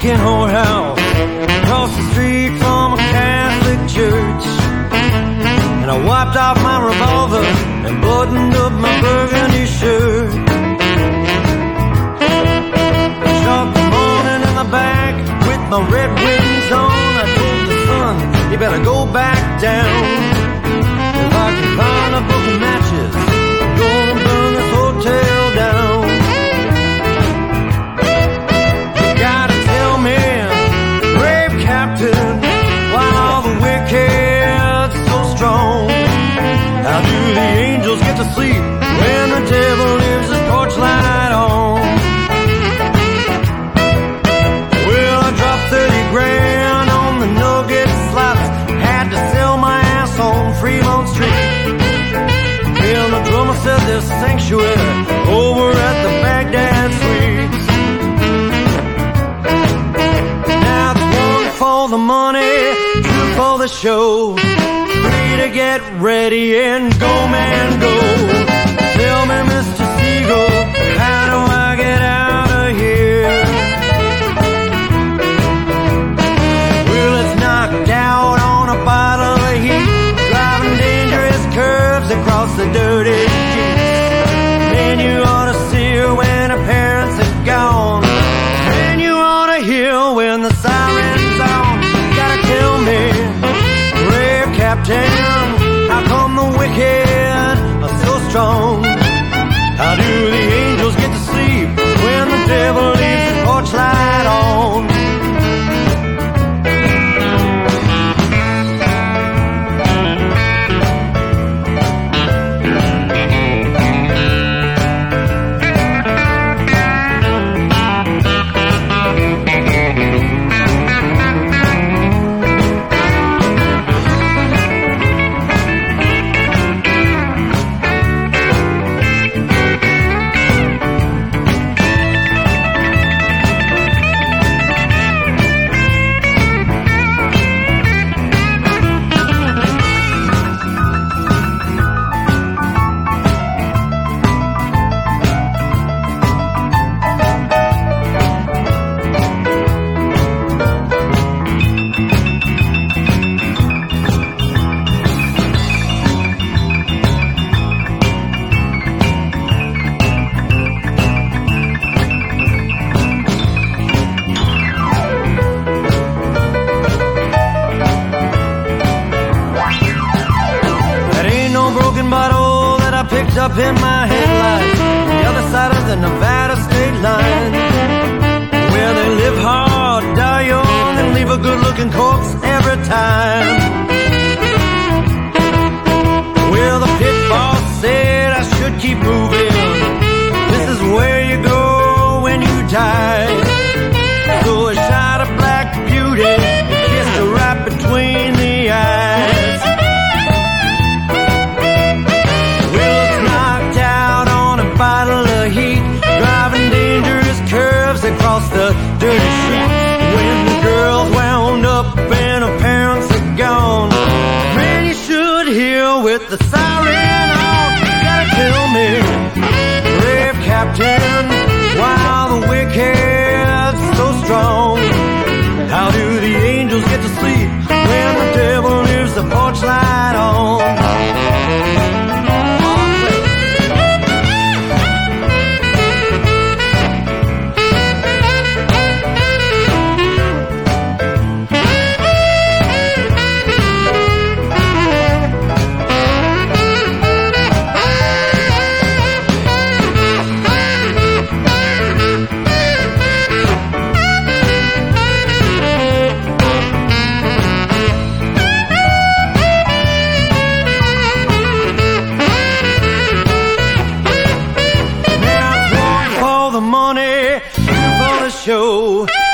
Mexican whorehouse across the street from a Catholic church. And I wiped off my revolver and buttoned up my burgundy shirt. I shot the morning in the back with my red wings on. I told the sun, you better go back down. If I can find a book of matches, I'm gonna burn this hotel down. You gotta tell me, brave captain, why all the wicked so strong? How do the angels get to sleep when the devil leaves his porch light on? Well, I dropped 30 grand on the nugget slots, had to sell my ass on Fremont Street. Well, the drummer said there's sanctuary over at the Baghdad Suites. Now it's one for the money, two for the show. Free to get ready and go, man, go. Tell me, Mr. Siegel, how do I get out of here? Well, it's knocked out on a bottle of heat, driving dangerous curves across the dirty streets. Man, you ought to see her when her parents are gone. Man, you ought to hear when the siren's on. Gotta tell me, brave captain, how come the wicked are so strong? How do the angels get to sleep when the devil leaves his porch light on? Bottle that I picked up in my headlights on the other side of the Nevada state line, where they live hard, die young, and leave a good-looking corpse every time. Well, the pit boss said I should keep moving. This is where you go when you die. So I shot a black beauty and kissed her right between the eyes. Bottle of heat, driving dangerous curves across the dirty street. When the girl's wound up and her parents are gone, man, you should hear with the siren on. Gotta tell me, brave captain, why are the wicked so strong? How do the angels get to sleep when the devil leaves the porch light on? Money, for the show.